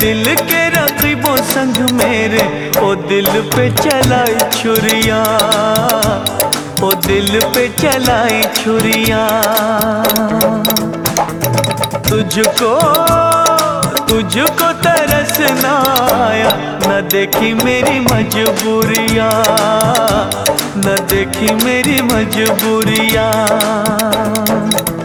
दिल के रकीबों संग मेरे ओ दिल पे चलाई छुरियां, ओ दिल पे चलाई छुरियां। तुझको तुझको तरस ना आया, न देखी मेरी मजबूरियां, न देखी मेरी मजबूरियां।